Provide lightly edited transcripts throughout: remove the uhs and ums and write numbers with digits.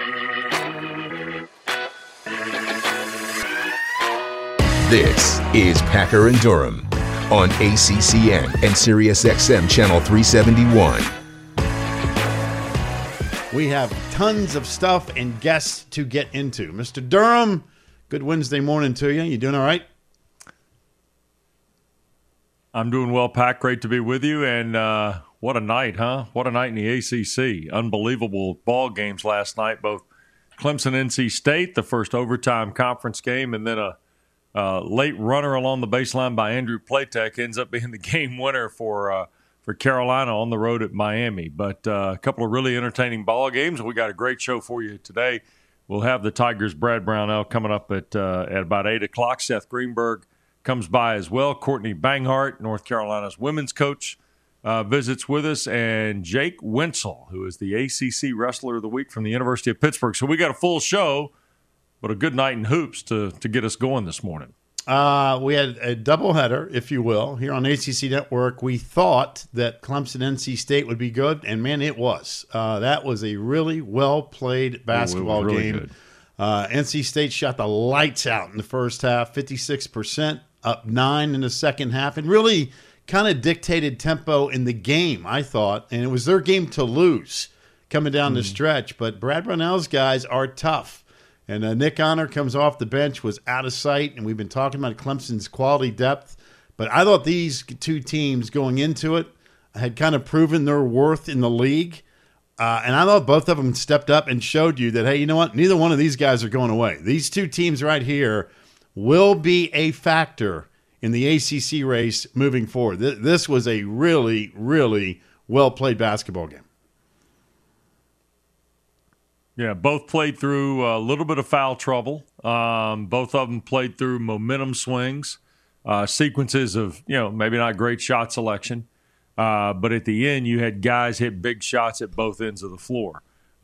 This is Packer and Durham on ACCN and SiriusXM Channel 371. We have tons of stuff and guests to get into. Mr. Durham, good Wednesday morning to you. You doing all right? I'm doing well, Pack. Great to be with you. And what a night, huh? What a night in the ACC. Unbelievable ball games last night, both Clemson, NC State, the first overtime conference game, and then a late runner along the baseline by Andrew Platek ends up being the game winner for Carolina on the road at Miami. But a couple of really entertaining ball games. We got a great show for you today. We'll have the Tigers' Brad Brownell coming up at about 8 o'clock. Seth Greenberg comes by as well. Courtney Banghart, North Carolina's women's coach, visits with us. And Jake Wenzel, who is the ACC Wrestler of the Week from the University of Pittsburgh. So we got a full show. But a good night in hoops to get us going this morning. We had a doubleheader, if you will, here on ACC Network. We thought that Clemson-NC State would be good, and, man, it was. That was a really well-played basketball game. NC State shot the lights out in the first half, 56%, up 9 in the second half, and really kind of dictated tempo in the game, I thought. And it was their game to lose coming down the stretch. But Brad Brownell's guys are tough. And Nick Honor comes off the bench, was out of sight, and we've been talking about Clemson's quality depth. But I thought these two teams going into it had kind of proven their worth in the league. And I thought both of them stepped up and showed you that, hey, you know what? Neither one of these guys are going away. These two teams right here will be a factor in the ACC race moving forward. This was a really, really well-played basketball game. Yeah, both played through a little bit of foul trouble. Both of them played through momentum swings, sequences of, maybe not great shot selection. But at the end, you had guys hit big shots at both ends of the floor.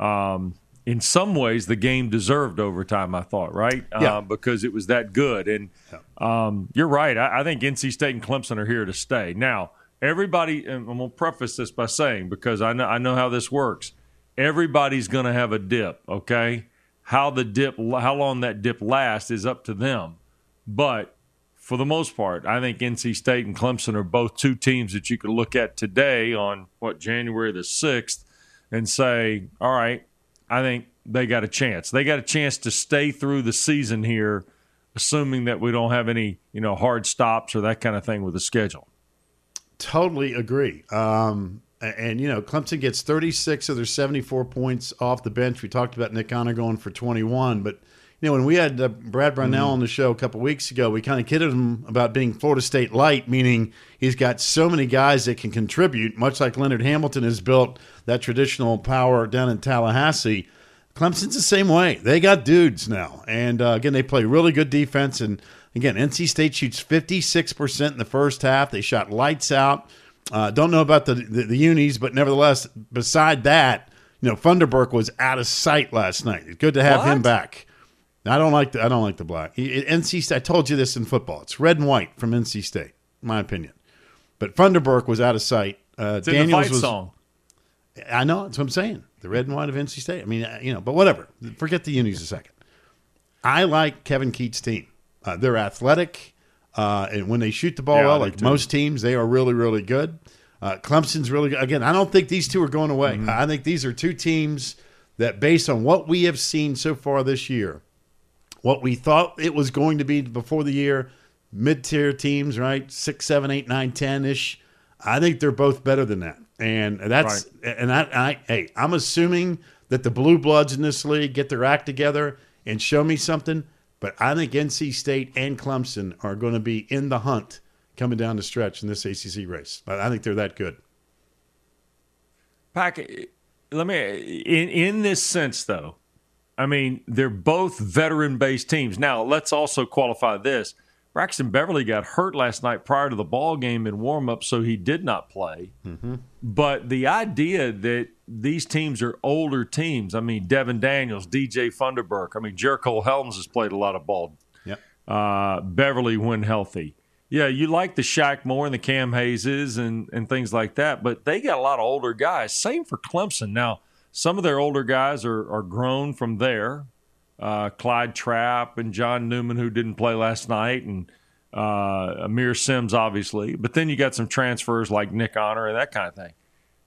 In some ways, the game deserved overtime, I thought, right? Yeah. Because it was that good. And you're right. I think NC State and Clemson are here to stay. Now, everybody, and I'm going to preface this by saying, because I know how this works, everybody's going to have a dip, okay? How long that dip lasts is up to them. But for the most part, I think NC State and Clemson are both two teams that you could look at today on, January the 6th and say, all right, I think they got a chance. They got a chance to stay through the season here, assuming that we don't have any, hard stops or that kind of thing with the schedule. Totally agree. And, Clemson gets 36 of their 74 points off the bench. We talked about Nick Honor going for 21. But, when we had Brad Brownell on the show a couple weeks ago, we kind of kidded him about being Florida State light, meaning he's got so many guys that can contribute, much like Leonard Hamilton has built that traditional power down in Tallahassee. Clemson's the same way. They got dudes now. And, again, they play really good defense. And, again, NC State shoots 56% in the first half. They shot lights out. Don't know about the unis, but nevertheless, beside that, Funderburk was out of sight last night. It's good to have him back. I don't like the black. NC State. I told you this in football. It's red and white from NC State, in my opinion. But Funderburk was out of sight. It's Daniels in the fight was. Song. I know. That's what I'm saying. The red and white of NC State. I mean, but whatever. Forget the unis a second. I like Kevin Keatts' team. They're athletic. And when they shoot the ball well, like most teams, they are really, really good. Clemson's really good. Again, I don't think these two are going away. I think these are two teams that, based on what we have seen so far this year, what we thought it was going to be before the year, mid-tier teams, right? 6, 7, 8, 9, 10-ish. I think they're both better than that. And that's right. And I'm assuming that the blue bloods in this league get their act together and show me something. But I think NC State and Clemson are going to be in the hunt coming down the stretch in this ACC race. But I think they're that good. Pack, let me in this sense, though, I mean, they're both veteran-based teams. Now, let's also qualify this. Braxton Beverly got hurt last night prior to the ball game in warm-up, so he did not play. But the idea that these teams are older teams, I mean, Devin Daniels, DJ Funderburk, I mean, Jericho Helms has played a lot of ball. Yep. Beverly when healthy. Yeah, you like the Shaq Moore and the Cam Hayeses and things like that, but they got a lot of older guys. Same for Clemson. Now, some of their older guys are grown from there. Clyde Trapp and John Newman, who didn't play last night, and Amir Sims, obviously. But then you got some transfers like Nick Honor and that kind of thing.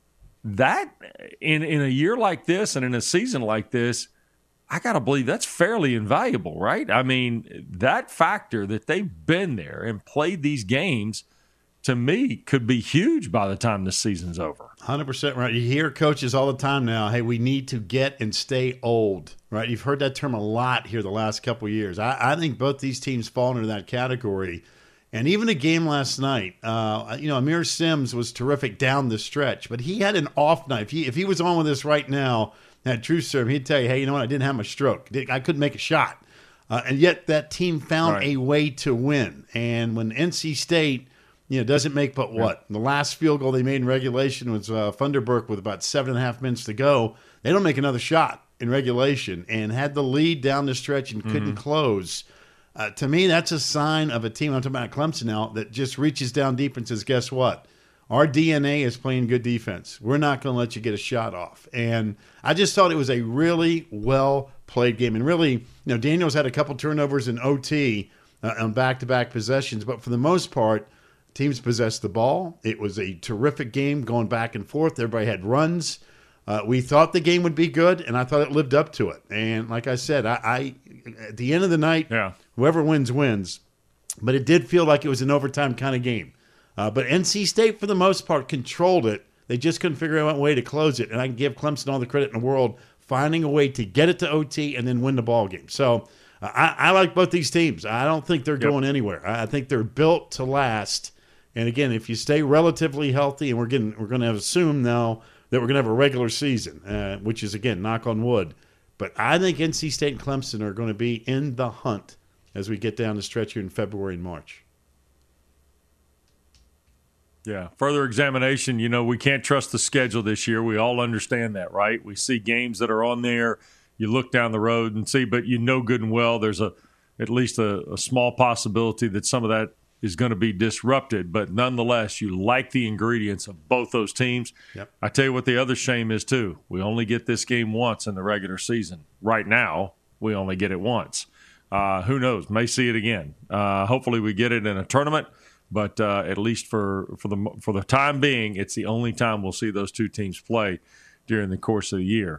That, in a year like this and in a season like this, I got to believe that's fairly invaluable, right? I mean, that factor that they've been there and played these games, to me, could be huge by the time this season's over. 100% right. You hear coaches all the time now, hey, we need to get and stay old, right? You've heard that term a lot here the last couple of years. I think both these teams fall into that category. And even the game last night, Amir Sims was terrific down the stretch, but he had an off night. If he was on with us right now, that true serve, he'd tell you, hey, you know what? I didn't have my stroke. I couldn't make a shot. And yet that team found a way to win. And when NC State doesn't make but what? The last field goal they made in regulation was Funderburk with about 7.5 minutes to go. They don't make another shot in regulation and had the lead down the stretch and couldn't close. To me, that's a sign of a team, I'm talking about Clemson now, that just reaches down deep and says, guess what? Our DNA is playing good defense. We're not going to let you get a shot off. And I just thought it was a really well-played game. And really, Daniels had a couple turnovers in OT on back-to-back possessions. But for the most part, teams possessed the ball. It was a terrific game going back and forth. Everybody had runs. We thought the game would be good, and I thought it lived up to it. And like I said, I at the end of the night, whoever wins, wins. But it did feel like it was an overtime kind of game. But NC State, for the most part, controlled it. They just couldn't figure out a way to close it. And I can give Clemson all the credit in the world, finding a way to get it to OT and then win the ball game. So I like both these teams. I don't think they're going anywhere. I think they're built to last. And again, if you stay relatively healthy, and we're going to assume now that we're going to have a regular season, which is, again, knock on wood. But I think NC State and Clemson are going to be in the hunt as we get down the stretch here in February and March. Yeah, further examination, we can't trust the schedule this year. We all understand that, right? We see games that are on there. You look down the road and see, but good and well there's at least a small possibility that some of that is going to be disrupted. But nonetheless, you like the ingredients of both those teams. Yep. I tell you what the other shame is, too. We only get this game once in the regular season. Right now, we only get it once. Who knows? May see it again. Hopefully we get it in a tournament. But at least for the time being, it's the only time we'll see those two teams play during the course of the year.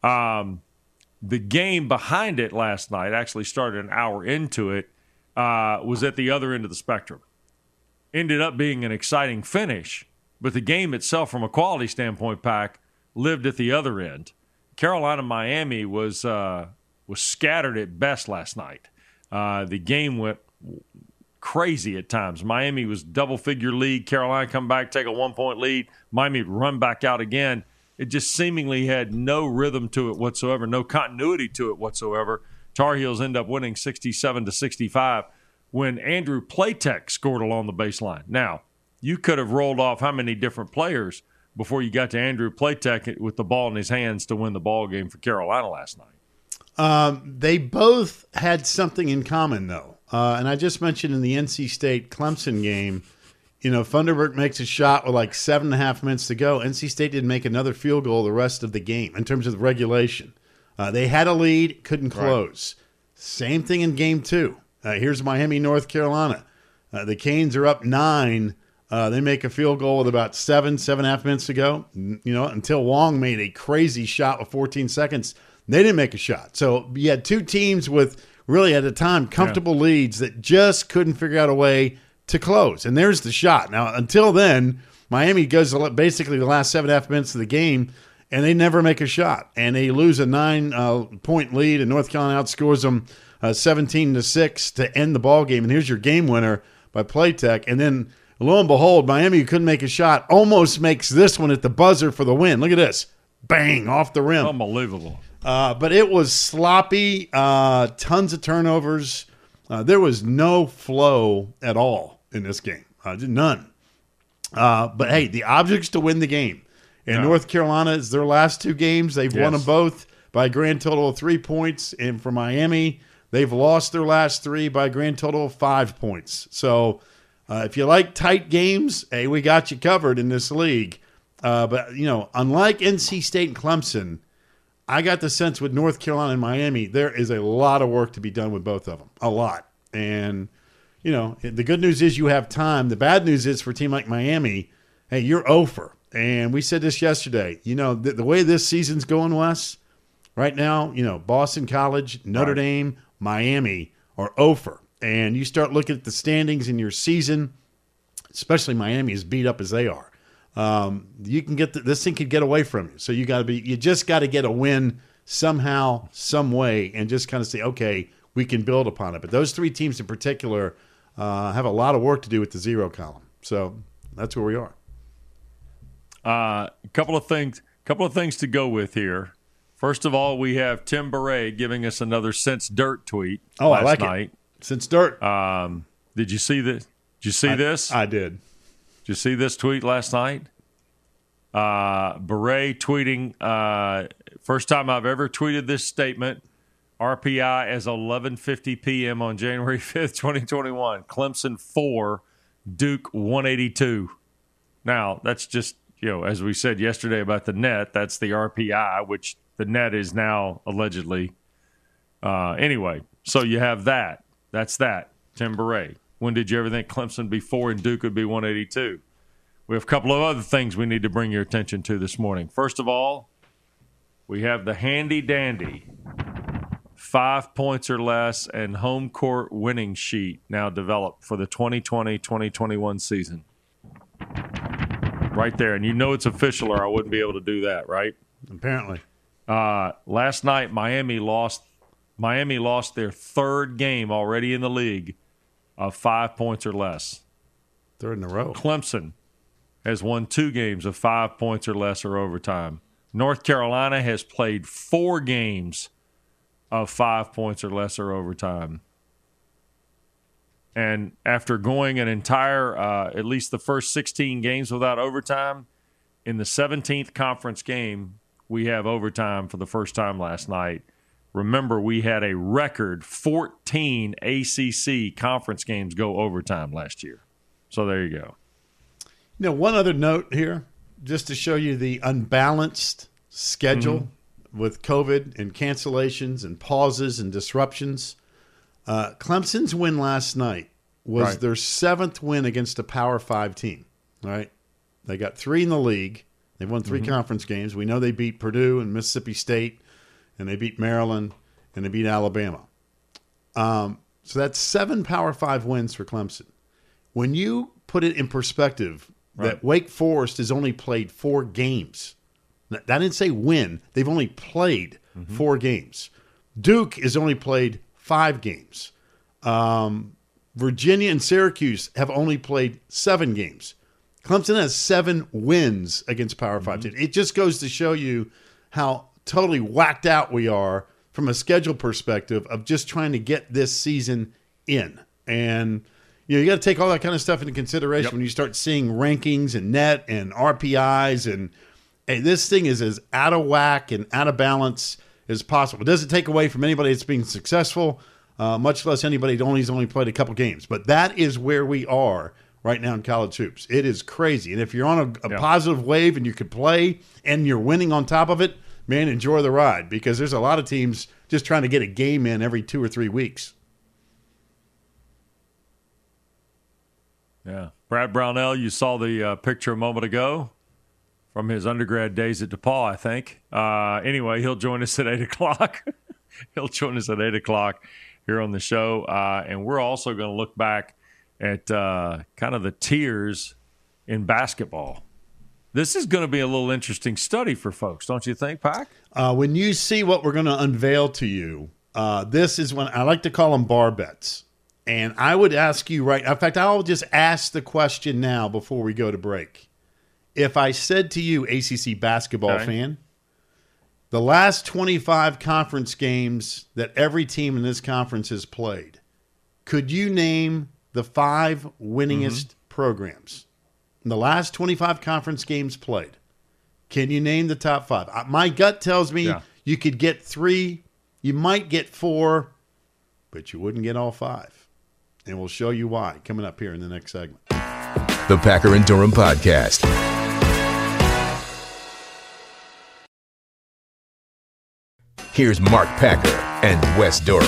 The game behind it last night actually started an hour into it, was at the other end of the spectrum. Ended up being an exciting finish, but the game itself, from a quality standpoint, Pack, lived at the other end. Carolina-Miami was scattered at best last night. The game went crazy at times. Miami was double-figure lead. Carolina come back, take a 1-point lead. Miami run back out again. It just seemingly had no rhythm to it whatsoever, no continuity to it whatsoever. Tar Heels end up winning 67-65 when Andrew Platek scored along the baseline. Now, you could have rolled off how many different players before you got to Andrew Platek with the ball in his hands to win the ball game for Carolina last night. They both had something in common, though. And I just mentioned in the NC State-Clemson game, Funderburk makes a shot with like 7.5 minutes to go. NC State didn't make another field goal the rest of the game in terms of the regulation. They had a lead, couldn't close. Right. Same thing in game 2. Here's Miami, North Carolina. The Canes are up 9. They make a field goal with about 7.5 minutes to go. Until Wong made a crazy shot with 14 seconds. They didn't make a shot. So you had two teams with really, at the time, comfortable leads that just couldn't figure out a way to close. And there's the shot. Now, until then, Miami goes basically the last 7.5 minutes of the game, and they never make a shot. And they lose a 9-point lead, and North Carolina outscores them 17-6 to end the ball game. And here's your game winner by Platek. And then, lo and behold, Miami, who couldn't make a shot, almost makes this one at the buzzer for the win. Look at this. Bang, off the rim. Unbelievable. But it was sloppy, tons of turnovers. There was no flow at all in this game. None. But, hey, the object's to win the game. And North Carolina is their last two games. They've won them both by a grand total of 3 points. And for Miami, they've lost their last 3 by a grand total of 5 points. So if you like tight games, we got you covered in this league. But, unlike NC State and Clemson, I got the sense with North Carolina and Miami, there is a lot of work to be done with both of them. A lot. And, the good news is you have time. The bad news is for a team like Miami, hey, you're over. And we said this yesterday. The way this season's going, Wes, right now, Boston College, Notre Dame, Miami are over. And you start looking at the standings in your season, especially Miami as beat up as they are. You can get this thing could get away from you. So you just got to get a win somehow, some way, and just kind of say, okay, we can build upon it. But those three teams in particular have a lot of work to do with the zero column. So that's where we are. A couple of things to go with here. First of all, we have Tim Beret giving us another Since Dirt tweet last I like night. It. Since Dirt. Did you see this? Did you see this? I did. Did you see this tweet last night? Beret tweeting, first time I've ever tweeted this statement, RPI as 11:50 p.m. on January 5th, 2021. Clemson 4, Duke 182. Now, that's just, as we said yesterday about the net, that's the RPI, which the net is now allegedly. Anyway, so you have that. That's that. Tim Beret. When did you ever think Clemson would be 4 and Duke would be 182? We have a couple of other things we need to bring your attention to this morning. First of all, we have the handy-dandy 5 points or less and home court winning sheet now developed for the 2020-2021 season. Right there. And it's official or I wouldn't be able to do that, right? Apparently. Last night, Miami lost their third game already in the league of 5 points or less. Third in a row. Clemson has won 2 games of 5 points or less or overtime. North Carolina has played 4 games of 5 points or less or overtime. And after going an entire, at least the first 16 games without overtime, in the 17th conference game, we have overtime for the first time last night. Remember, we had a record 14 ACC conference games go overtime last year. So there you go. One other note here, just to show you the unbalanced schedule with COVID and cancellations and pauses and disruptions. Clemson's win last night was their 7th win against a Power 5 team, right? They got 3 in the league. They've won 3 conference games. We know they beat Purdue and Mississippi State, and they beat Maryland, and they beat Alabama. So that's 7 Power 5 wins for Clemson. When you put it in perspective, that Wake Forest has only played 4 games. That didn't say win. They've only played 4 games. Duke has only played 5 games. Virginia and Syracuse have only played 7 games. Clemson has 7 wins against Power 5 teams. It just goes to show you how totally whacked out we are from a schedule perspective of just trying to get this season in. And you got to take all that kind of stuff into consideration when you start seeing rankings and net and RPIs. And this thing is as out of whack and out of balance as possible. It doesn't take away from anybody that's being successful, much less anybody who's only played a couple games. But that is where we are right now in college hoops. It is crazy. And if you're on a positive wave and you could play and you're winning on top of it, man, enjoy the ride, because there's a lot of teams just trying to get a game in every 2 or 3 weeks. Yeah. Brad Brownell, you saw the picture a moment ago from his undergrad days at DePaul, I think. Anyway, he'll join us at 8 o'clock. He'll join us at 8 o'clock here on the show. And we're also going to look back at kind of the tiers in basketball. This is going to be a little interesting study for folks, don't you think, Pac? When you see what we're going to unveil to you, this is when I like to call them bar bets. And I would ask you in fact, I'll just ask the question now before we go to break. If I said to you, ACC basketball fan, the last 25 conference games that every team in this conference has played, could you name the 5 winningest programs? In the last 25 conference games played, can you name the top 5? My gut tells me you could get 3, you might get 4, but you wouldn't get all 5. And we'll show you why coming up here in the next segment. The Packer and Durham Podcast. Here's Mark Packer and Wes Durham.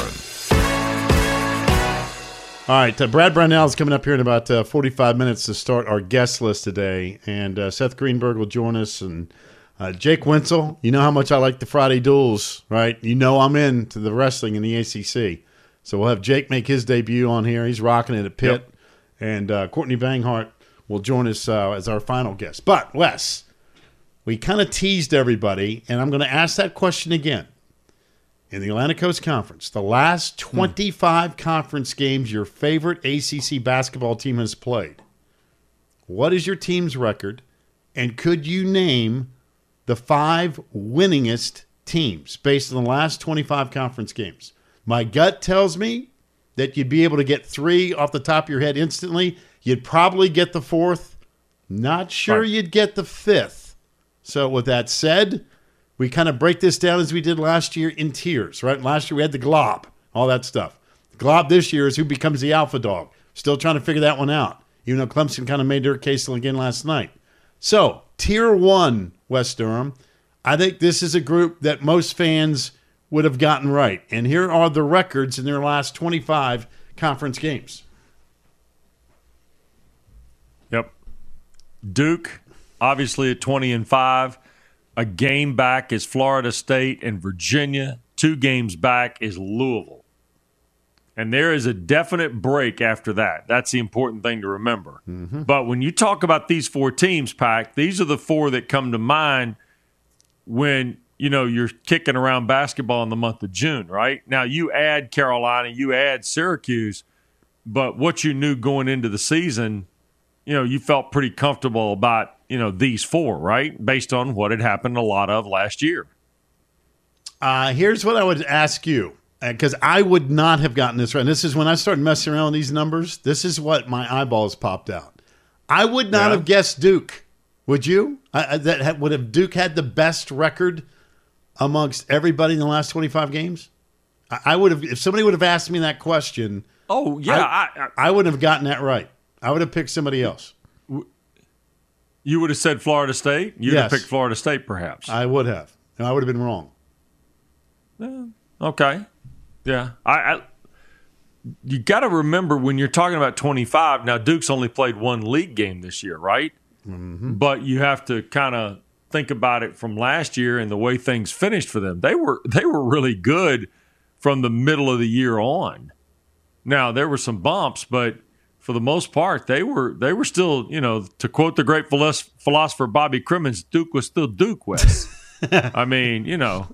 All right, Brad Brownell is coming up here in about 45 minutes to start our guest list today, and Seth Greenberg will join us, and Jake Wenzel. You know how much I like the Friday duels, right? You know I'm into the wrestling in the ACC. So we'll have Jake make his debut on here. He's rocking it at Pitt. Yep. And Courtney Banghart will join us as our final guest. But, Wes, we kind of teased everybody, and I'm going to ask that question again. In the Atlantic Coast Conference, the last 25 conference games your favorite ACC basketball team has played, what is your team's record? And could you name the 5 winningest teams based on the last 25 conference games? My gut tells me that you'd be able to get 3 off the top of your head instantly. You'd probably get the 4th. Not sure you'd get the 5th. So with that said, we kind of break this down as we did last year in tiers, right? Last year we had the glob, all that stuff. The glob this year is who becomes the alpha dog. Still trying to figure that one out, even though Clemson kind of made their case again last night. So, tier 1, Wes Durham, I think this is a group that most fans would have gotten right. And here are the records in their last 25 conference games. Yep. Duke, obviously at 20-5. A game back is Florida State and Virginia. 2 games back is Louisville. And there is a definite break after that. That's the important thing to remember. Mm-hmm. But when you talk about these 4 teams, Pac, these are the 4 that come to mind when, you're kicking around basketball in the month of June, right? Now, you add Carolina, you add Syracuse, but what you knew going into the season, you felt pretty comfortable about, these 4, right? Based on what had happened a lot of last year. Here's what I would ask you, because I would not have gotten this right. And this is when I started messing around with these numbers. This is what my eyeballs popped out. I would not have guessed Duke. Would you? Would have Duke had the best record amongst everybody in the last 25 games? I would have, if somebody would have asked me that question. Oh, yeah. I wouldn't have gotten that right. I would have picked somebody else. You would have said Florida State? You'd have picked Florida State, perhaps. I would have. No, I would have been wrong. Okay. Yeah. You got to remember when you're talking about 25, now Duke's only played 1 league game this year, right? Mm-hmm. But you have to kind of think about it from last year and the way things finished for them. They were really good from the middle of the year on. Now, there were some bumps, but for the most part, they were still, to quote the great philosopher Bobby Crimmins, Duke was still Duke, Wes. I mean,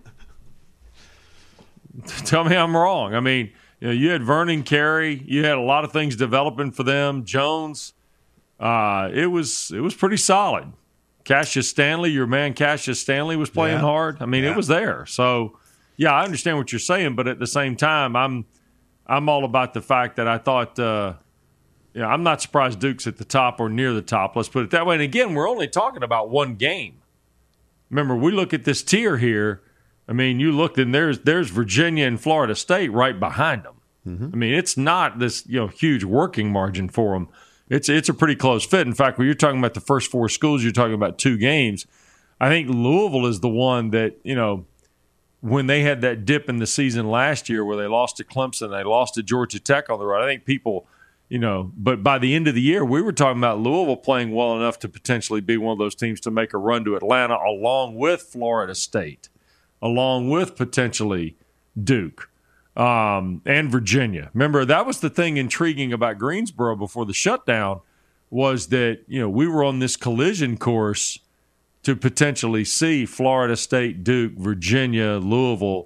tell me I'm wrong. I mean, you had Vernon Carey, you had a lot of things developing for them. Jones, it was pretty solid. Cassius Stanley, your man Cassius Stanley was playing hard. I mean, it was there. So, yeah, I understand what you're saying, but at the same time, I'm all about the fact that I thought. I'm not surprised Duke's at the top or near the top. Let's put it that way. And again, we're only talking about 1 game. Remember, we look at this tier here. I mean, you looked and there's Virginia and Florida State right behind them. Mm-hmm. I mean, it's not this huge working margin for them. It's a pretty close fit. In fact, when you're talking about the first 4 schools, you're talking about 2 games. I think Louisville is the one that when they had that dip in the season last year where they lost to Clemson, they lost to Georgia Tech on the road. I think people. But by the end of the year, we were talking about Louisville playing well enough to potentially be one of those teams to make a run to Atlanta, along with Florida State, along with potentially Duke and Virginia. Remember, that was the thing intriguing about Greensboro before the shutdown was that, we were on this collision course to potentially see Florida State, Duke, Virginia, Louisville,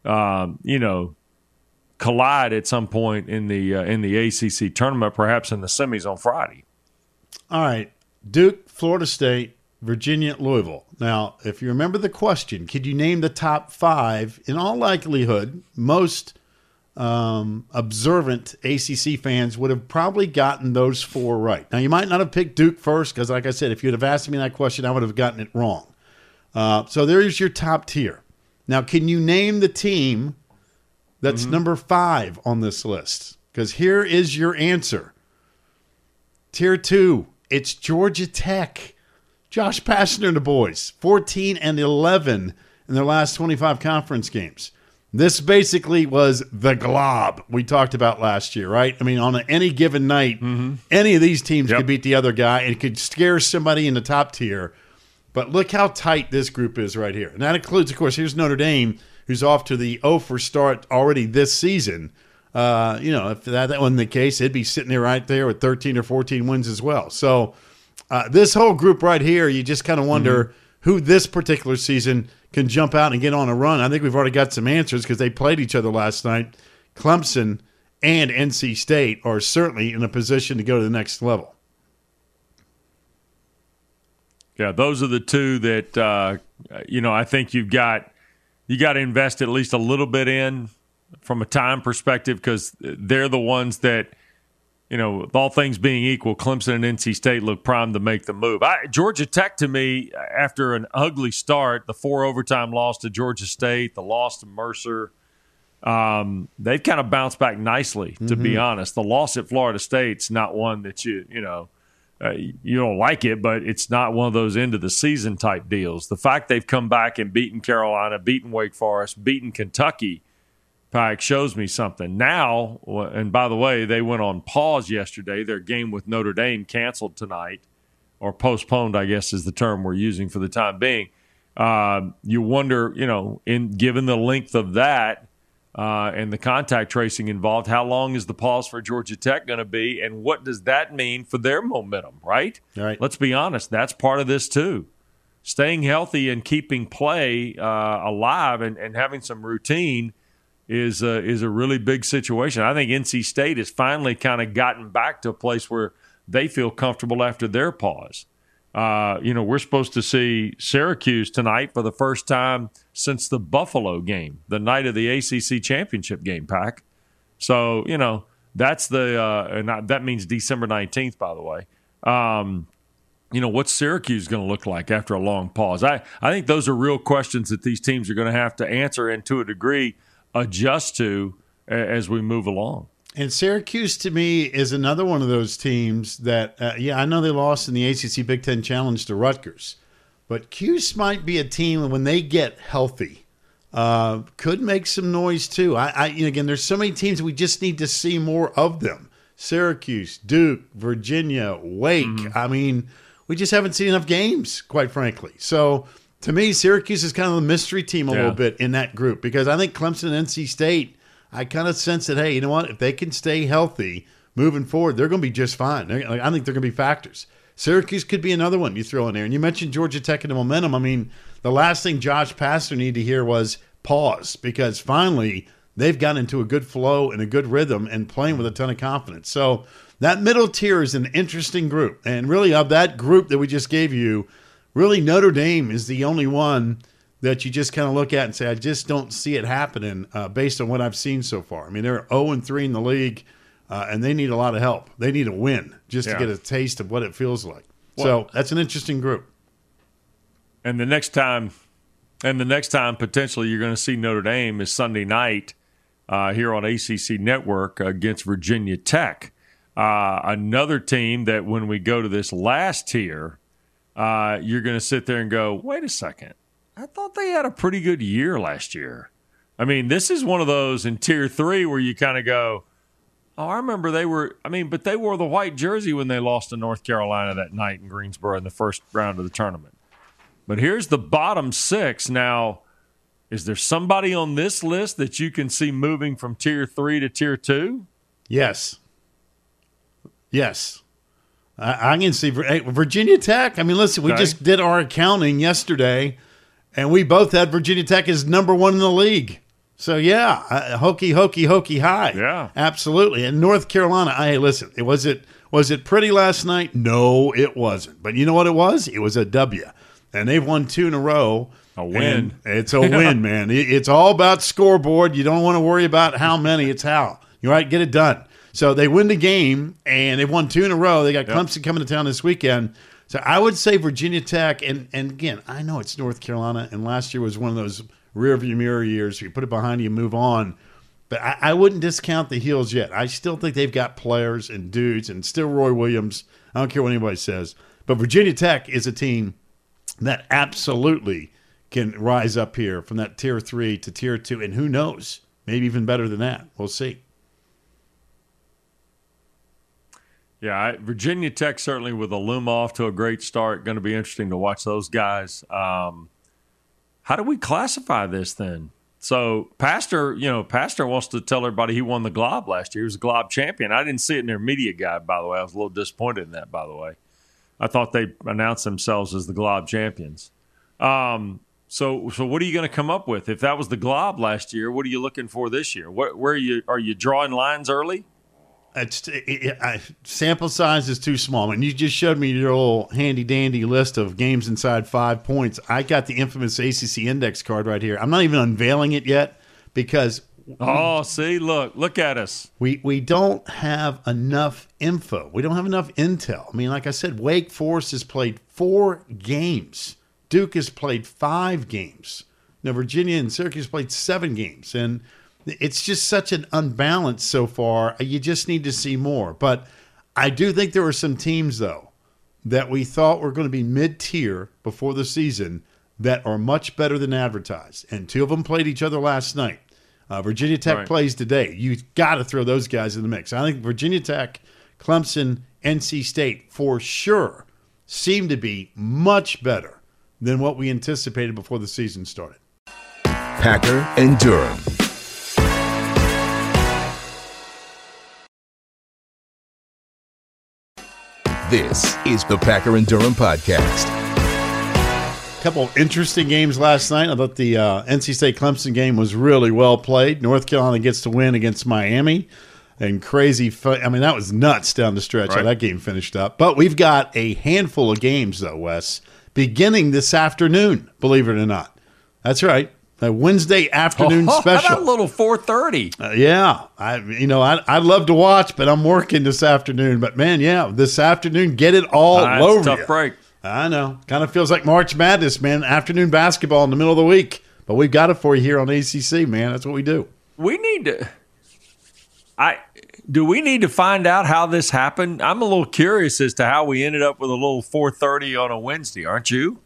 collide at some point in the ACC tournament, perhaps in the semis on Friday. All right, Duke, Florida State, Virginia, Louisville. Now, if you remember the question, could you name the top 5? In all likelihood, most observant ACC fans would have probably gotten those 4 right. Now, you might not have picked Duke first because, like I said, if you'd have asked me that question, I would have gotten it wrong. So there's your top tier. Now, can you name the team that's number 5 on this list? Because here is your answer. Tier 2, it's Georgia Tech. Josh Pastner and the boys, 14-11 in their last 25 conference games. This basically was the glob we talked about last year, right? I mean, on any given night, any of these teams could beat the other guy and could scare somebody in the top tier. But look how tight this group is right here. And that includes, of course, here's Notre Dame, who's off to the 0-for start already this season. If that wasn't the case, it'd be sitting there right there with 13 or 14 wins as well. So this whole group right here, you just kind of wonder who this particular season can jump out and get on a run. I think we've already got some answers because they played each other last night. Clemson and NC State are certainly in a position to go to the next level. Yeah, those are the two that I think you got to invest at least a little bit in from a time perspective because they're the ones that, with all things being equal, Clemson and NC State look primed to make the move. Georgia Tech, to me, after an ugly start, the 4 overtime loss to Georgia State, the loss to Mercer, they've kind of bounced back nicely, to be honest. The loss at Florida State's not one that you don't like it, but it's not one of those end-of-the-season type deals. The fact they've come back and beaten Carolina, beaten Wake Forest, beaten Kentucky, Pike, shows me something. Now, and by the way, they went on pause yesterday. Their game with Notre Dame canceled tonight, or postponed, I guess is the term we're using for the time being. You wonder, given the length of that and the contact tracing involved, how long is the pause for Georgia Tech going to be, and what does that mean for their momentum, right? Right. Let's be honest, that's part of this too. Staying healthy and keeping play alive and having some routine is a really big situation. I think NC State has finally kind of gotten back to a place where they feel comfortable after their pause. We're supposed to see Syracuse tonight for the first time since the Buffalo game, the night of the ACC championship game, Pack. So, that's that means December 19th, by the way. What's Syracuse going to look like after a long pause? I think those are real questions that these teams are going to have to answer and to a degree adjust to as we move along. And Syracuse, to me, is another one of those teams that, I know they lost in the ACC Big Ten Challenge to Rutgers, but Cuse might be a team when they get healthy, could make some noise too. Again, there's so many teams we just need to see more of them. Syracuse, Duke, Virginia, Wake. I mean, we just haven't seen enough games, quite frankly. So to me, Syracuse is kind of the mystery team a little bit in that group because I think Clemson and NC State, I kind of sense that, hey, you know what? If they can stay healthy moving forward, they're going to be just fine. I think they're going to be factors. Syracuse could be another one you throw in there. And you mentioned Georgia Tech and the momentum. I mean, the last thing Josh Pastner needed to hear was pause because finally they've gotten into a good flow and a good rhythm and playing with a ton of confidence. So that middle tier is an interesting group. And really of that group that we just gave you, really Notre Dame is the only one that you just kind of look at and say, I just don't see it happening based on what I've seen so far. I mean, they're 0-3 in the league, and they need a lot of help. They need a win just to get a taste of what it feels like. So that's an interesting group. And the next time potentially you're going to see Notre Dame is Sunday night here on ACC Network against Virginia Tech. Another team that when we go to this last tier, you're going to sit there and go, wait a second. I thought they had a pretty good year last year. I mean, this is one of those in Tier 3 where you kind of go, oh, I remember but they wore the white jersey when they lost to North Carolina that night in Greensboro in the first round of the tournament. But here's the bottom 6. Now, is there somebody on this list that you can see moving from Tier 3 to Tier 2? Yes. I can see Virginia Tech. I mean, listen, we just did our accounting yesterday, and we both had Virginia Tech as number 1 in the league. So, hokey high. Yeah. Absolutely. And North Carolina, hey, listen, was it pretty last night? No, it wasn't. But you know what it was? It was a W. And they've won 2 in a row. A win. It's a win, man. It's all about scoreboard. You don't want to worry about how many, it's how. You're right, get it done. So they win the game, and they've won 2 in a row. They got Clemson coming to town this weekend. So I would say Virginia Tech, and again, I know it's North Carolina, and last year was one of those rearview mirror years. You put it behind you and move on. But I wouldn't discount the Heels yet. I still think they've got players and dudes, and still Roy Williams. I don't care what anybody says. But Virginia Tech is a team that absolutely can rise up here from that tier 3 to tier 2, and who knows, maybe even better than that. We'll see. Yeah, Virginia Tech certainly with a loom off to a great start. Going to be interesting to watch those guys. How do we classify this then? So Pastor wants to tell everybody he won the Glob last year. He was a Glob champion. I didn't see it in their media guide, by the way. I was a little disappointed in that, by the way. I thought they announced themselves as the Glob champions. So what are you going to come up with? If that was the Glob last year, what are you looking for this year? Where are you drawing lines early? Sample size is too small. And you just showed me your old handy-dandy list of games inside 5 points. I got the infamous ACC index card right here. I'm not even unveiling it yet because look at us. We don't have enough info. We don't have enough intel. I mean, like I said, Wake Forest has played 4 games. Duke has played 5 games. Now, Virginia and Syracuse played 7 games. And it's just such an unbalance so far. You just need to see more. But I do think there were some teams, though, that we thought were going to be mid-tier before the season that are much better than advertised. And 2 of them played each other last night. Virginia Tech plays today. You've got to throw those guys in the mix. I think Virginia Tech, Clemson, NC State, for sure, seem to be much better than what we anticipated before the season started. Packer and Durham. This is the Packer and Durham podcast. A couple of interesting games last night. I thought the NC State-Clemson game was really well played. North Carolina gets to win against Miami. And crazy that was nuts down the stretch how that game finished up. But we've got a handful of games, though, Wes, beginning this afternoon, believe it or not. That's right. A Wednesday afternoon special. How about a little 4:30? Yeah. I'd love to watch, but I'm working this afternoon. But, man, this afternoon, get it all over you. Tough break. I know. Kind of feels like March Madness, man. Afternoon basketball in the middle of the week. But we've got it for you here on ACC, man. That's what we do. We need to – do we need to find out how this happened? I'm a little curious as to how we ended up with a little 4:30 on a Wednesday, aren't you?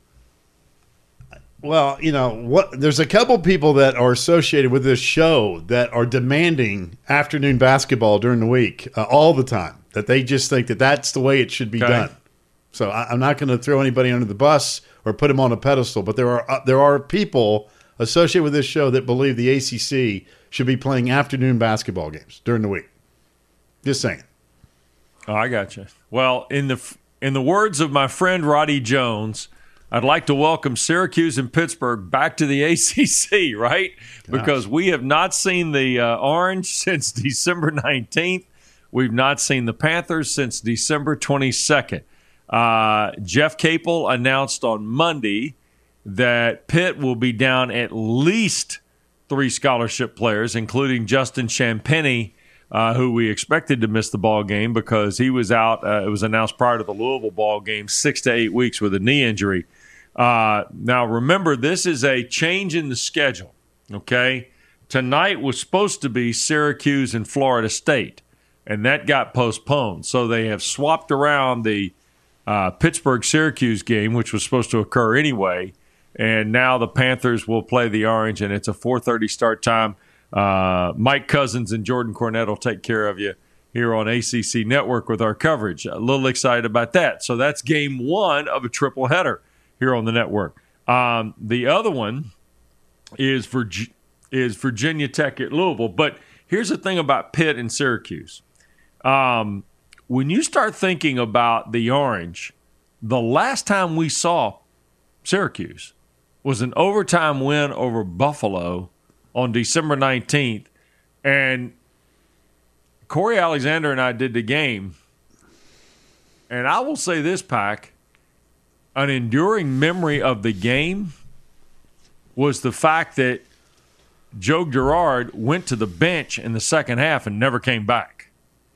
Well, there's a couple people that are associated with this show that are demanding afternoon basketball during the week all the time, that they just think that that's the way it should be done. So I'm not going to throw anybody under the bus or put them on a pedestal, but there are people associated with this show that believe the ACC should be playing afternoon basketball games during the week. Just saying. Oh, I got you. Well, in the words of my friend Roddy Jones, I'd like to welcome Syracuse and Pittsburgh back to the ACC, right? Because we have not seen the Orange since December 19th. We've not seen the Panthers since December 22nd. Jeff Capel announced on Monday that Pitt will be down at least 3 scholarship players, including Justin Champagnie, who we expected to miss the ball game because he was out. It was announced prior to the Louisville ball game, 6 to 8 weeks with a knee injury. Now, remember, this is a change in the schedule, okay? Tonight was supposed to be Syracuse and Florida State, and that got postponed. So they have swapped around the Pittsburgh-Syracuse game, which was supposed to occur anyway, and now the Panthers will play the Orange, and it's a 4:30 start time. Mike Cousins and Jordan Cornette will take care of you here on ACC Network with our coverage. A little excited about that. So that's game 1 of a triple header here on the network. The other one is Virginia Tech at Louisville. But here's the thing about Pitt and Syracuse. When you start thinking about the Orange, the last time we saw Syracuse was an overtime win over Buffalo on December 19th. And Corey Alexander and I did the game. And I will say this, Pac, an enduring memory of the game was the fact that Joe Girard went to the bench in the second half and never came back.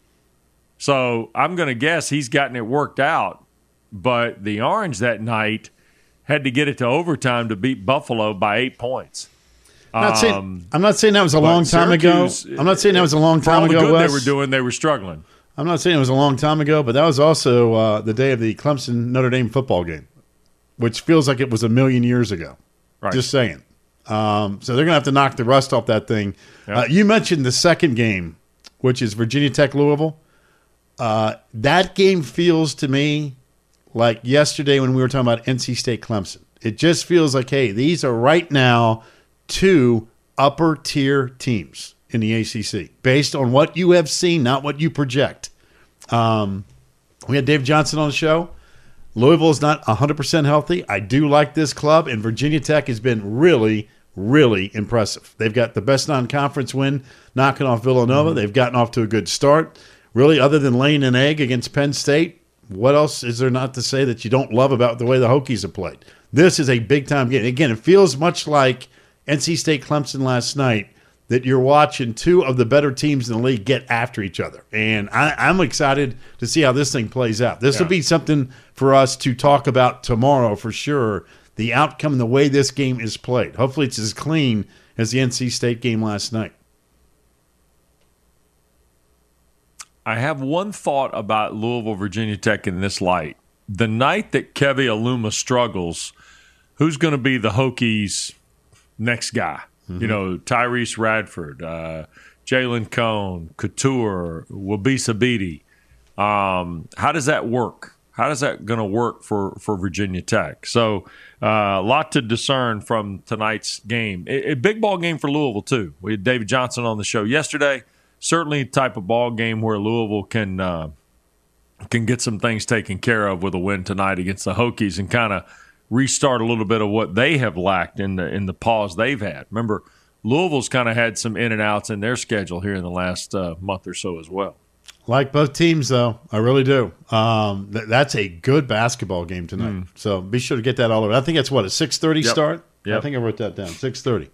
So I'm going to guess he's gotten it worked out. But the Orange that night had to get it to overtime to beat Buffalo by 8 points. I'm not saying that was a long time ago. I'm not saying that was a long time ago. For all the good they were doing, they were struggling. I'm not saying it was a long time ago, but that was also the day of the Clemson-Notre Dame football game, which feels like it was a million years ago. Right. Just saying. So they're going to have to knock the rust off that thing. Yep. You mentioned the second game, which is Virginia Tech Louisville. That game feels to me like yesterday when we were talking about NC State Clemson. It just feels like, hey, these are right now two upper tier teams in the ACC based on what you have seen, not what you project. We had Dave Johnson on the show. Louisville is not 100% healthy. I do like this club, and Virginia Tech has been really, really impressive. They've got the best non-conference win knocking off Villanova. Mm-hmm. They've gotten off to a good start. Really, other than laying an egg against Penn State, what else is there not to say that you don't love about the way the Hokies have played? This is a big-time game. Again, it feels much like NC State Clemson last night, that you're watching two of the better teams in the league get after each other. And I'm excited to see how this thing plays out. This will be something for us to talk about tomorrow for sure, the outcome and the way this game is played. Hopefully it's as clean as the NC State game last night. I have one thought about Louisville, Virginia Tech in this light. The night that Kevin Aluma struggles, who's going to be the Hokies' next guy? Mm-hmm. You know, Tyrese Radford, Jalen Cone, Couture, Wabisa Beatty. How does that work? How is that going to work for Virginia Tech? So a lot to discern from tonight's game. A big ball game for Louisville, too. We had David Johnson on the show yesterday. Certainly a type of ball game where Louisville can get some things taken care of with a win tonight against the Hokies and kind of restart a little bit of what they have lacked in the pause they've had. Remember, Louisville's kind of had some in and outs in their schedule here in the last month or so as well. Like both teams, though. I really do. That's a good basketball game tonight. So be sure to get that all over. I think that's, a 6:30 start? Yep. I think I wrote that down, 6:30.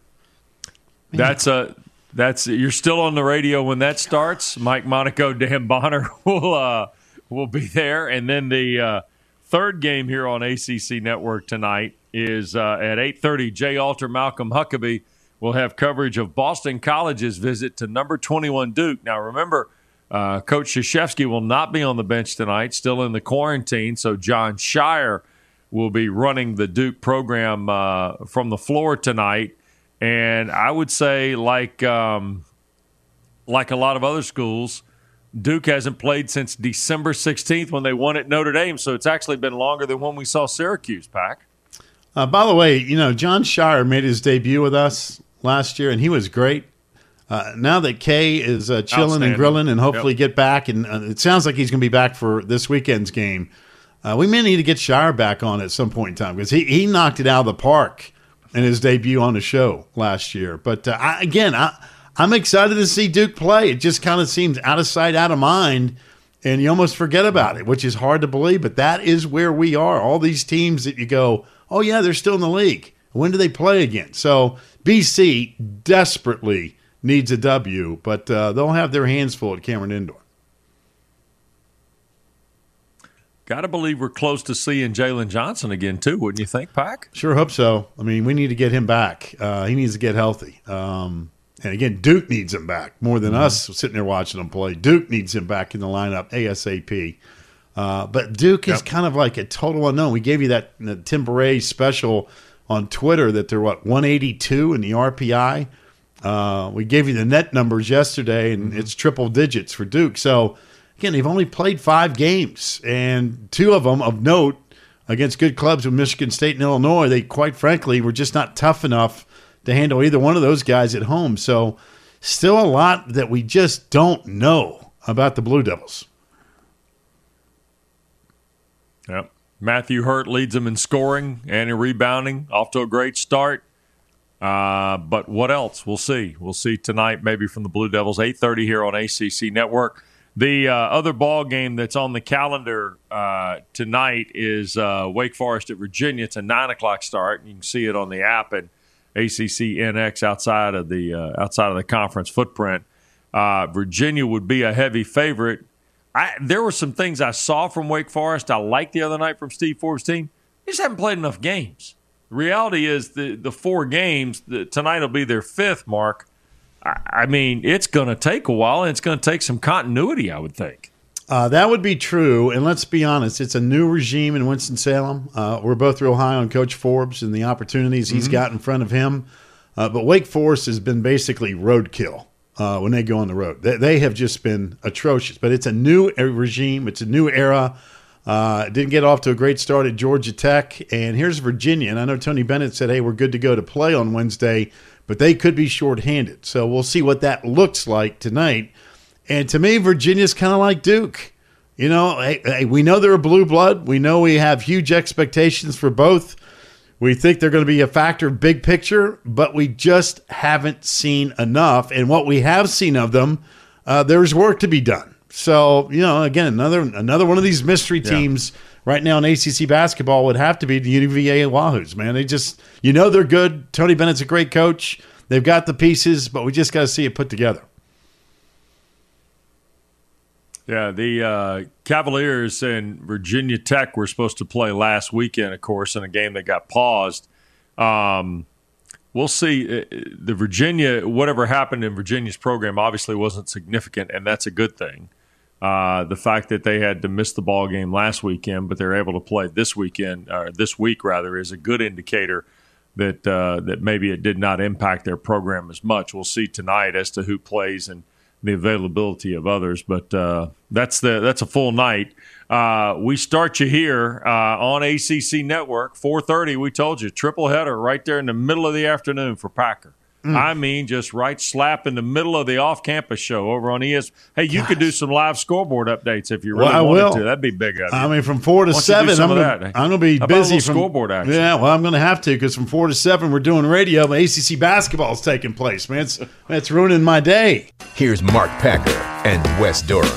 That's you're still on the radio when that starts. Mike Monaco, Dan Bonner will be there. And then the third game here on ACC Network tonight is at 8:30. Jay Alter, Malcolm Huckabee will have coverage of Boston College's visit to number 21 Duke. Now, remember, Coach Krzyzewski will not be on the bench tonight, still in the quarantine, so John Shire will be running the Duke program from the floor tonight. And I would say, like a lot of other schools, Duke hasn't played since December 16th when they won at Notre Dame, so it's actually been longer than when we saw Syracuse, Pack. By the way, John Shire made his debut with us last year, and he was great. Now that Kay is chilling and grilling and hopefully get back, and it sounds like he's going to be back for this weekend's game, we may need to get Shire back on at some point in time because he knocked it out of the park in his debut on the show last year. But I'm excited to see Duke play. It just kind of seems out of sight, out of mind, and you almost forget about it, which is hard to believe. But that is where we are. All these teams that you go, oh, yeah, they're still in the league. When do they play again? So BC desperately needs a W, but they'll have their hands full at Cameron Indoor. Got to believe we're close to seeing Jalen Johnson again, too, wouldn't you think, Pack? Sure hope so. I mean, we need to get him back. He needs to get healthy. And, again, Duke needs him back more than us sitting there watching him play. Duke needs him back in the lineup ASAP. But Duke is kind of like a total unknown. We gave you that Tim Beret special on Twitter that they're, 182 in the RPI. We gave you the net numbers yesterday, and it's triple digits for Duke. So, again, they've only played 5 games, and 2 of them of note against good clubs with Michigan State and Illinois. They, quite frankly, were just not tough enough to handle either one of those guys at home. So still a lot that we just don't know about the Blue Devils. Yep. Matthew Hurt leads them in scoring and in rebounding, off to a great start. But what else? We'll see. We'll see tonight maybe from the Blue Devils, 8:30 here on ACC Network. The other ball game that's on the calendar tonight is Wake Forest at Virginia. It's a 9 o'clock start. You can see it on the app and ACC NX outside of the conference footprint. Virginia would be a heavy favorite. There were some things I saw from Wake Forest I liked the other night from Steve Forbes' team. They just haven't played enough games. The reality is the 4 games, tonight will be their 5th, Mark. I mean, it's going to take a while, and it's going to take some continuity, I would think. That would be true, and let's be honest, it's a new regime in Winston-Salem. We're both real high on Coach Forbes and the opportunities he's got in front of him, but Wake Forest has been basically roadkill when they go on the road. They have just been atrocious, but it's a new regime. It's a new era. Didn't get off to a great start at Georgia Tech, and here's Virginia, and I know Tony Bennett said, hey, we're good to go to play on Wednesday, but they could be shorthanded, so we'll see what that looks like tonight. And to me, Virginia's kind of like Duke. You know, hey, we know they're a blue blood. We know we have huge expectations for both. We think they're going to be a factor big picture, but we just haven't seen enough. And what we have seen of them, there's work to be done. So, you know, again, another one of these mystery teams right now in ACC basketball would have to be the UVA Wahoos, man. They just, you know, they're good. Tony Bennett's a great coach. They've got the pieces, but we just got to see it put together. Yeah, the Cavaliers and Virginia Tech were supposed to play last weekend, of course, in a game that got paused. We'll see. The Virginia, whatever happened in Virginia's program obviously wasn't significant, and that's a good thing. The fact that they had to miss the ball game last weekend, but they're able to play this weekend, or this week rather, is a good indicator that that maybe it did not impact their program as much. We'll see tonight as to who plays and the availability of others, but that's a full night. We start you here on ACC Network, 4:30. We told you, triple header right there in the middle of the afternoon for Packer. I mean, just right slap in the middle of the off-campus show over on ES. Hey, you could do some live scoreboard updates if you really wanted to. That'd be big of you. I mean, from 4 to 7, I'm going to be busy. From scoreboard action. Yeah, well, I'm going to have to because from 4 to 7, we're doing radio, but ACC basketball is taking place, man. It's ruining my day. Here's Mark Packer and Wes Durham.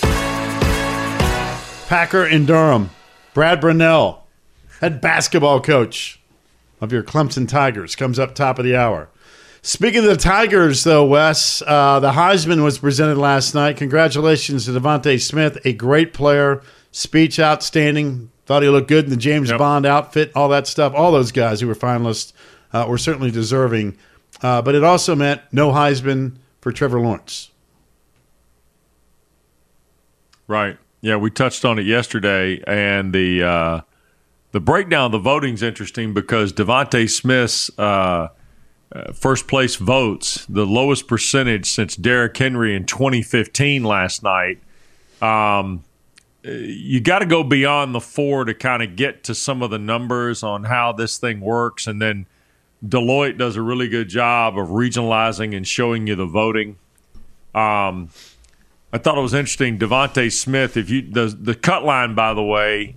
Packer and Durham. Brad Brunell, head basketball coach of your Clemson Tigers, comes up top of the hour. Speaking of the Tigers, though, Wes, the Heisman was presented last night. Congratulations to Devontae Smith, a great player, speech outstanding. Thought he looked good in the James Bond outfit, all that stuff. All those guys who were finalists were certainly deserving. But it also meant no Heisman for Trevor Lawrence. Right. Yeah, we touched on it yesterday, and the breakdown of the voting's interesting because Devontae Smith's first place votes, the lowest percentage since Derrick Henry in 2015 last night. You got to go beyond the 4 to kind of get to some of the numbers on how this thing works. And then Deloitte does a really good job of regionalizing and showing you the voting. I thought it was interesting. Devontae Smith, the cut line, by the way,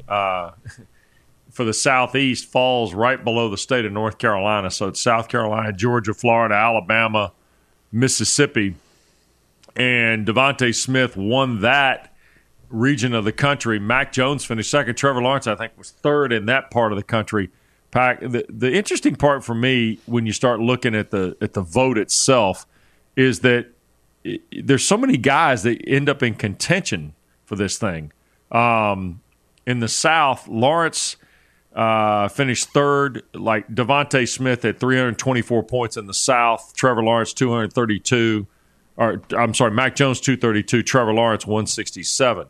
for the Southeast falls right below the state of North Carolina. So it's South Carolina, Georgia, Florida, Alabama, Mississippi. And Devontae Smith won that region of the country. Mac Jones finished second. Trevor Lawrence, I think, was third in that part of the country. The interesting part for me when you start looking at the vote itself is that there's so many guys that end up in contention for this thing. In the South, Lawrence finished third, like Devontae Smith at 324 points in the South, Trevor Lawrence 232, Mac Jones 232, Trevor Lawrence 167.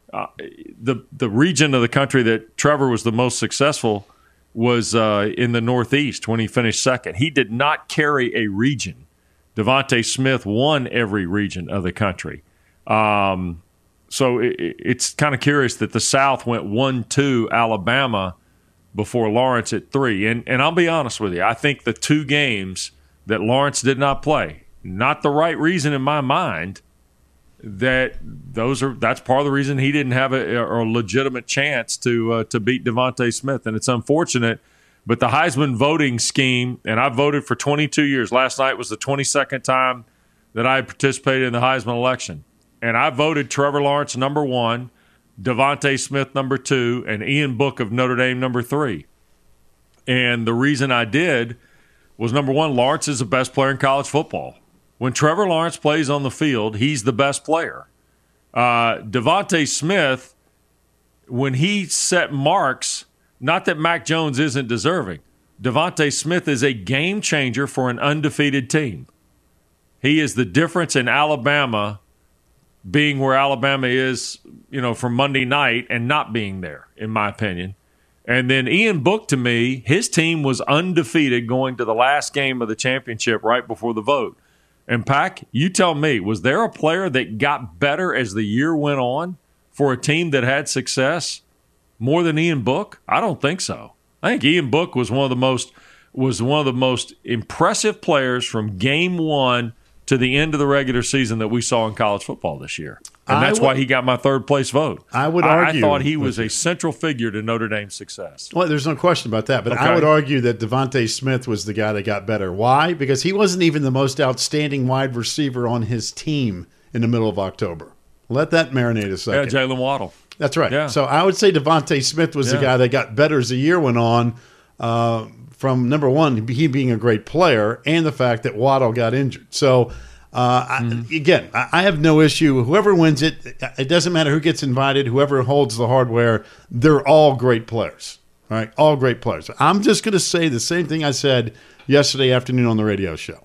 The region of the country that Trevor was the most successful was in the Northeast when he finished second. He did not carry a region. Devontae Smith won every region of the country. So it's kind of curious that the South went 1-2 Alabama before Lawrence at 3. And I'll be honest with you, I think the 2 games that Lawrence did not play, not the right reason in my mind, that's part of the reason he didn't have a legitimate chance to beat Devontae Smith. And it's unfortunate, but the Heisman voting scheme, and I've voted for 22 years. Last night was the 22nd time that I had participated in the Heisman election. And I voted Trevor Lawrence number 1, Devontae Smith number 2, and Ian Book of Notre Dame number 3. And the reason I did was, number 1, Lawrence is the best player in college football. When Trevor Lawrence plays on the field, he's the best player. Devontae Smith, when he set marks, not that Mac Jones isn't deserving, Devontae Smith is a game changer for an undefeated team. He is the difference in Alabama being where Alabama is, for Monday night and not being there, in my opinion. And then Ian Book, to me, his team was undefeated going to the last game of the championship right before the vote. And, Pack, you tell me, was there a player that got better as the year went on for a team that had success more than Ian Book? I don't think so. I think Ian Book was one of the most impressive players from game one to the end of the regular season that we saw in college football this year. And that's why he got my third-place vote. I would argue. I thought he was a central figure to Notre Dame's success. Well, there's no question about that. But okay. I would argue that Devontae Smith was the guy that got better. Why? Because he wasn't even the most outstanding wide receiver on his team in the middle of October. Let that marinate a second. Yeah, Jalen Waddle. That's right. Yeah. So I would say Devontae Smith was the guy that got better as the year went on from, number one, he being a great player and the fact that Waddle got injured. So, I have no issue. Whoever wins it, it doesn't matter who gets invited, whoever holds the hardware, they're all great players. All right, all great players. I'm just going to say the same thing I said yesterday afternoon on the radio show.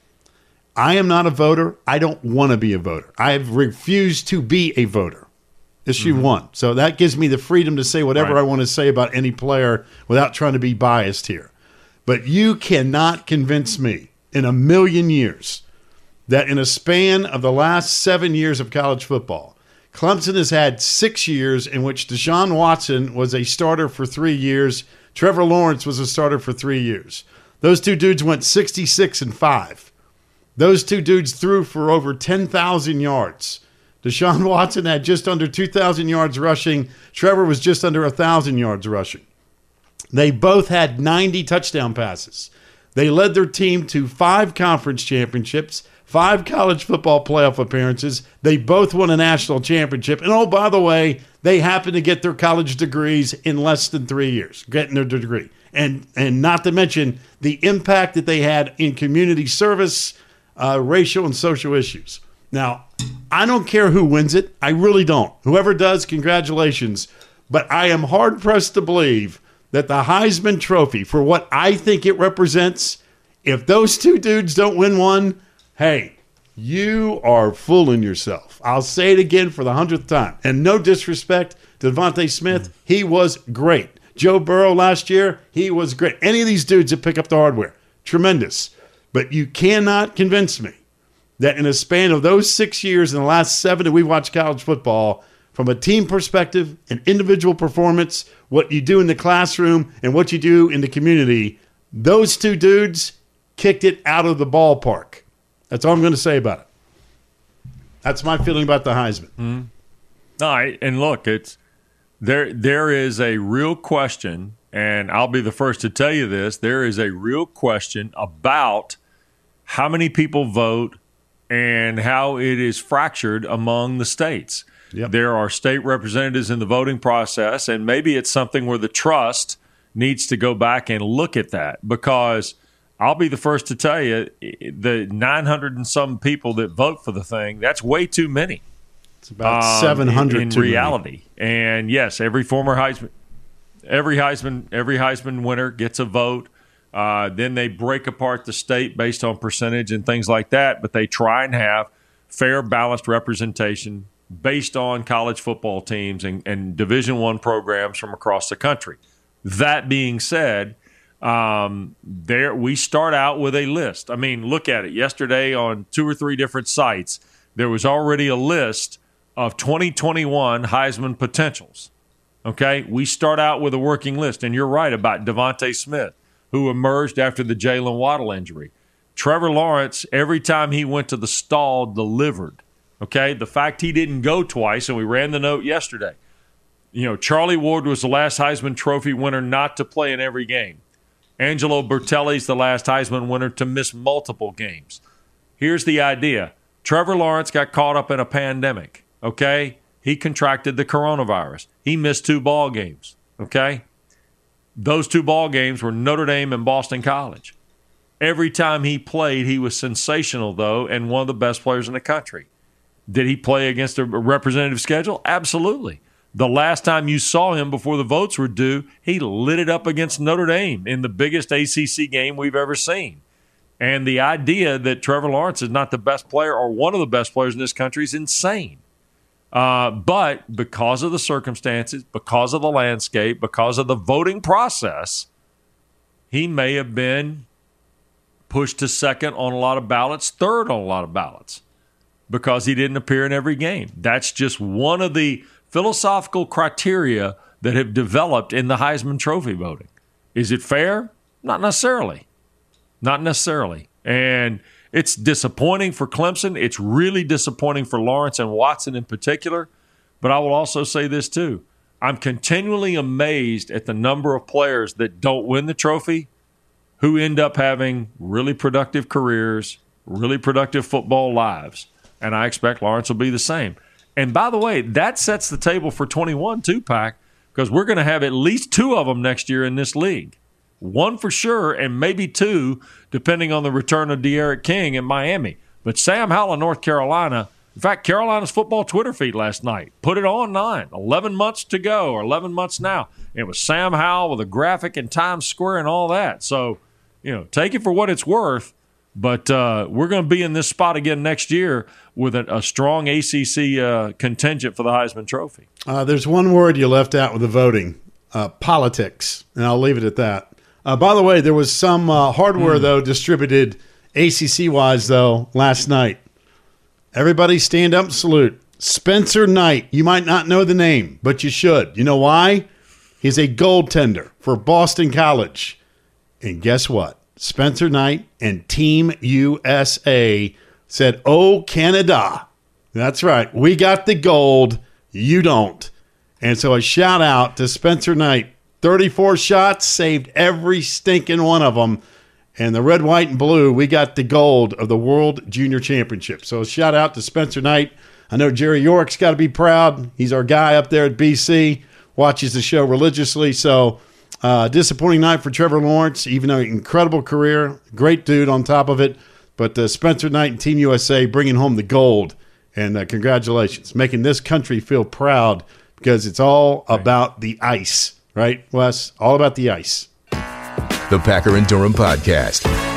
I am not a voter. I don't want to be a voter. I have refused to be a voter. Issue one. So that gives me the freedom to say whatever I want to say about any player without trying to be biased here. But you cannot convince me in a million years that in a span of the last 7 years of college football, Clemson has had 6 years in which Deshaun Watson was a starter for 3 years. Trevor Lawrence was a starter for 3 years. Those two dudes went 66-5. Those two dudes threw for over 10,000 yards. Deshaun Watson had just under 2,000 yards rushing. Trevor was just under 1,000 yards rushing. They both had 90 touchdown passes. They led their team to 5 conference championships, 5 college football playoff appearances. They both won a national championship. And, oh, by the way, they happened to get their college degrees in less than 3 years, getting their degree. And not to mention the impact that they had in community service, racial and social issues. Now, I don't care who wins it. I really don't. Whoever does, congratulations. But I am hard-pressed to believe that the Heisman Trophy, for what I think it represents, if those two dudes don't win one, hey, you are fooling yourself. I'll say it again for the 100th time. And no disrespect to Devontae Smith, he was great. Joe Burrow last year, he was great. Any of these dudes that pick up the hardware, tremendous. But you cannot convince me that in a span of those 6 years and the last 7 that we've watched college football, from a team perspective, an individual performance, what you do in the classroom and what you do in the community, those two dudes kicked it out of the ballpark. That's all I'm going to say about it. That's my feeling about the Heisman. Mm-hmm. All right, and look, it's there is a real question, and I'll be the first to tell you this, there is a real question about how many people vote and how it is fractured among the states. Yep. There are state representatives in the voting process, and maybe it's something where the trust needs to go back and look at that, because I'll be the first to tell you the 900 and some people that vote for the thing, that's way too many. It's about 700 in reality. And yes, every Heisman winner gets a vote. Then they break apart the state based on percentage and things like that, but they try and have fair, balanced representation based on college football teams and Division I programs from across the country. That being said, we start out with a list. I mean, look at it. Yesterday on 2 or 3 different sites, there was already a list of 2021 Heisman potentials. Okay? We start out with a working list, and you're right about Devontae Smith, who emerged after the Jalen Waddle injury. Trevor Lawrence, every time he went to the stall, delivered. Okay? The fact he didn't go twice, and we ran the note yesterday. You know, Charlie Ward was the last Heisman Trophy winner not to play in every game. Angelo Bertelli's the last Heisman winner to miss multiple games. Here's the idea. Trevor Lawrence got caught up in a pandemic, okay? He contracted the coronavirus. He missed 2 ball games, okay? Those 2 ball games were Notre Dame and Boston College. Every time he played, he was sensational, though, and one of the best players in the country. Did he play against a representative schedule? Absolutely. The last time you saw him before the votes were due, he lit it up against Notre Dame in the biggest ACC game we've ever seen. And the idea that Trevor Lawrence is not the best player or one of the best players in this country is insane. But because of the circumstances, because of the landscape, because of the voting process, he may have been pushed to second on a lot of ballots, third on a lot of ballots, because he didn't appear in every game. That's just one of the philosophical criteria that have developed in the Heisman Trophy voting. Is it fair? Not necessarily. Not necessarily. And it's disappointing for Clemson. It's really disappointing for Lawrence and Watson in particular. But I will also say this too. I'm continually amazed at the number of players that don't win the trophy who end up having really productive careers, really productive football lives. And I expect Lawrence will be the same. And by the way, that sets the table for 21 too, Pac, because we're going to have at least 2 of them next year in this league. 1 for sure, and maybe 2, depending on the return of De'Aaron King in Miami. But Sam Howell in North Carolina, in fact, Carolina's football Twitter feed last night put it online. 11 months to go, or 11 months now. It was Sam Howell with a graphic in Times Square and all that. So, take it for what it's worth. But we're going to be in this spot again next year with a strong ACC contingent for the Heisman Trophy. There's one word you left out with the voting, politics, and I'll leave it at that. By the way, there was some hardware, though, distributed ACC-wise, though, last night. Everybody stand up and salute. Spencer Knight. You might not know the name, but you should. You know why? He's a goaltender for Boston College. And guess what? Spencer Knight and Team USA said, "Oh, Canada." That's right. We got the gold. You don't. And so a shout out to Spencer Knight. 34 shots, saved every stinking one of them. And the red, white, and blue, we got the gold of the World Junior Championship. So a shout out to Spencer Knight. I know Jerry York's got to be proud. He's our guy up there at BC, watches the show religiously. So disappointing night for Trevor Lawrence, even though incredible career, great dude on top of it. But Spencer Knight and Team USA bringing home the gold. And congratulations, making this country feel proud because it's all about the ice. Right, Wes? All about the ice. The Packer and Durham Podcast.